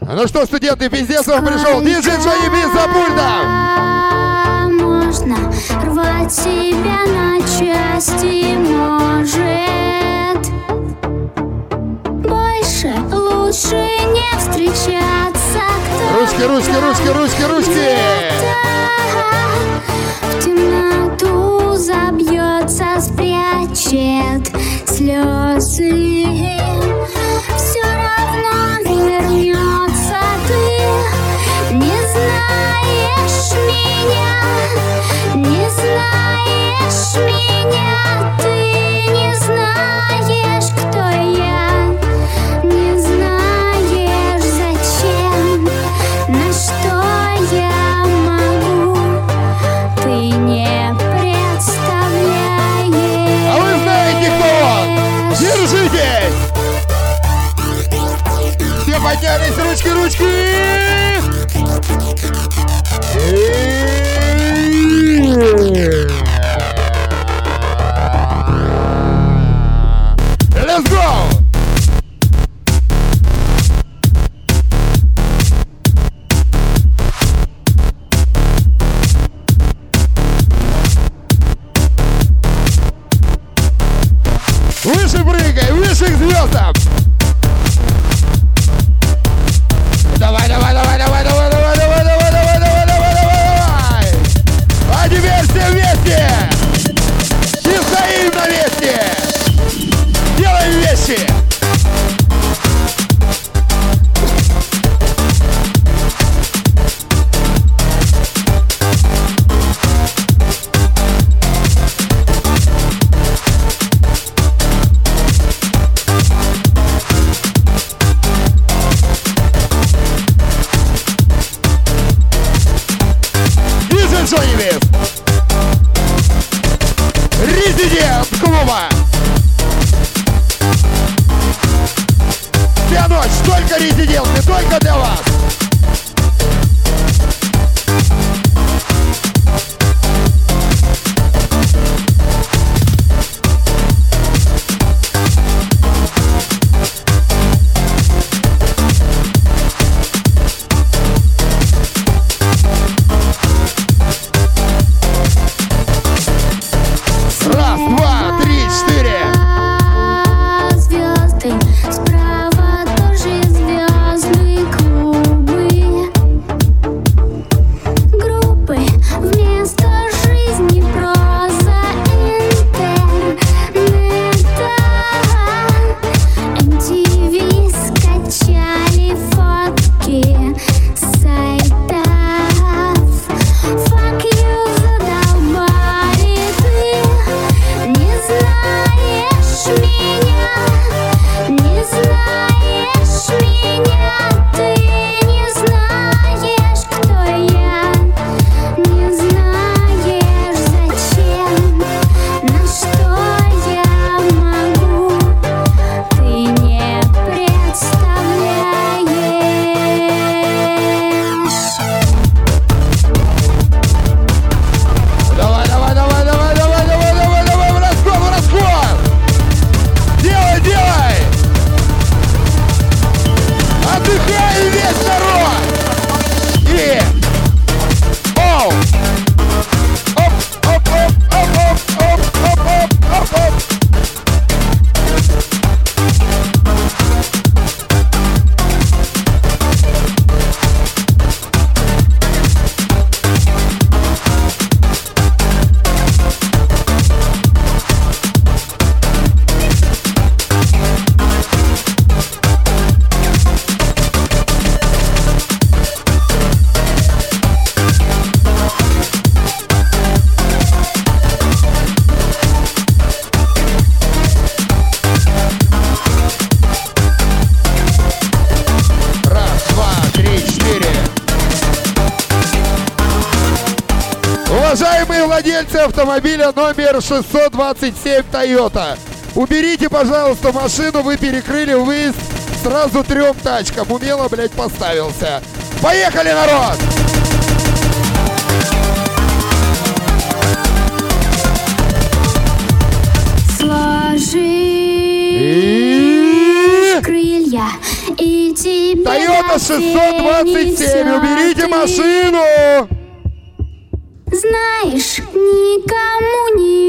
Ну что, студенты, пиздец вам пришел. Диджей Джонни Би за пультом. Можно рвать себя на части, может. Больше, лучше не встречаться. Ручки, ручки, ручки, ручки, ручки. В темноту забьется, спрячет слезы. Все равно вернется ты. Не знаешь меня, не знаешь меня. Ты не знаешь, кто я. Не знаешь, зачем, на что я могу. Ты не представляешь. А вы знаете, кто он? Держитесь! Все поднялись, ручки, ручки! Let's go! Выше прыгай, выше к звездам! Давай, давай, давай, давай, давай, давай, давай, давай, давай, давай, давай, давай! А теперь все вместе! И стоим на месте! Делаем вещи! Резидент клуба. Вся ночь только резиденты, только для вас. Уважаемые владельцы автомобиля номер 627 Toyota, уберите, пожалуйста, машину, вы перекрыли выезд сразу 3 тачкам. Умело, блядь, поставился. Поехали, народ! Сложи крылья и тебе Toyota 627, уберите машину! Знаешь, никому не